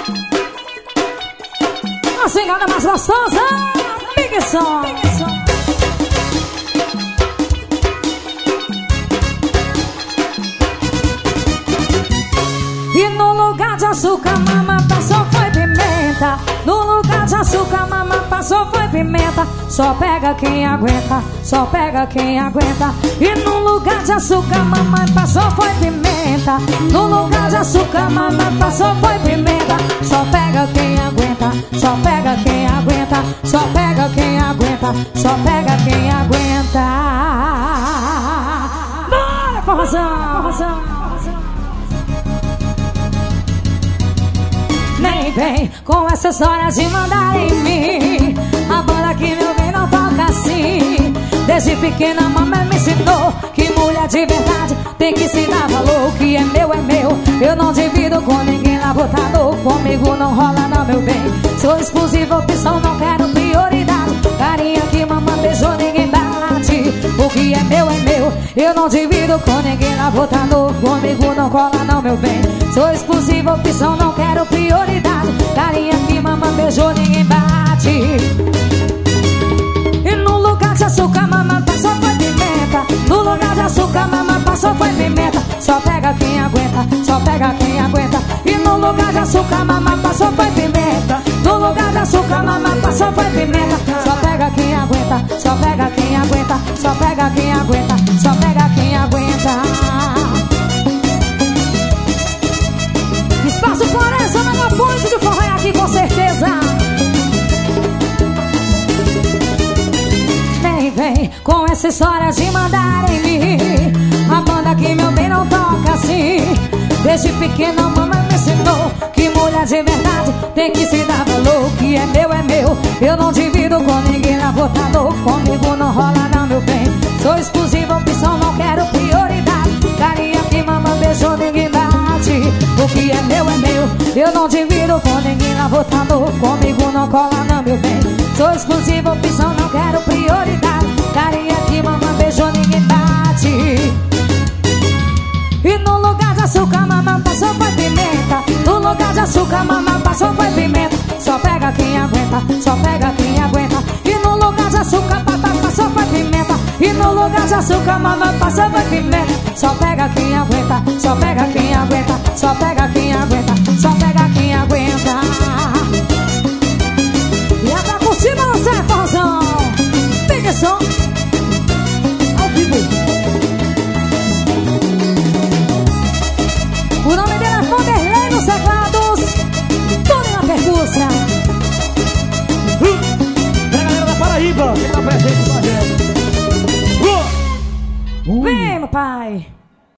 A cigana mais gostosa, Big Som. E no lugar de açúcar, mama, passou foi pimenta. No lugar de açúcar, mama, passou foi pimenta. Só pega quem aguenta, só pega quem aguenta. E no lugar de açúcar, mamãe, passou foi pimenta. No lugar de açúcar, mamãe, passou foi pimenta. Só pega quem aguenta, só pega quem aguenta. Só pega quem aguenta, só pega quem aguenta. Bora, forrozão, forrozão. Nem vem com essa história de mandar em mim. A banda que meu bem não toca assim. Desde pequena mamãe me ensinou que mulher de verdade tem que se dar valor. O que é meu, eu não divido com ninguém lá botado. Comigo não rola não, meu bem. Sou exclusiva opção, não quero prioridade. Carinha que mamãe beijou, ninguém bate. O que é meu, eu não divido com ninguém lá botado. Comigo não cola não, meu bem. Sou exclusiva opção, não quero prioridade. Carinha que mamãe beijou, ninguém bate. E no lugar de açúcar, mamãe passou foi pimenta. No lugar de açúcar, mamãe passou foi pimenta. Só pega quem aguenta, só pega quem aguenta. E no lugar de açúcar, mamãe passou foi pimenta. No lugar de açúcar, mamãe passou foi pimenta. Só pega quem aguenta, só pega quem aguenta. Só pega quem aguenta, só pega quem aguenta. Espaço Floresta, a melhor ponte de forró é aqui com certeza. Nem vem com essa história de mandar em mim. A banda que meu bem não toca assim. Desde pequena mamãe me ensinou que mulher de verdade tem que se dar valor. O que é meu, eu não divido com ninguém lá botado. Comigo não rola não, meu bem. Sou exclusiva opção, não quero prioridade. Carinha que mamãe beijou, ninguém bate. O que é meu, eu não divido com ninguém lá botado. Comigo não cola não, meu bem. Sou exclusiva opção, não quero prioridade. Carinha que mamãe beijou, ninguém bate. E no lugar de açúcar, mamãe passou foi pimenta. No lugar de açúcar, mamãe passou foi pimenta. Só pega quem aguenta, só pega quem aguenta. E no lugar de açúcar, papai passou foi pimenta. E no lugar de açúcar, mamãe passou foi pimenta. Só pega quem aguenta, só pega quem aguenta. Só pega quem aguenta, só pega quem aguenta. E é pra curtir, balançar, forrozão. Big Som ao vivo. O nome dela é Vanderlei nos teclados, tudo na percussão.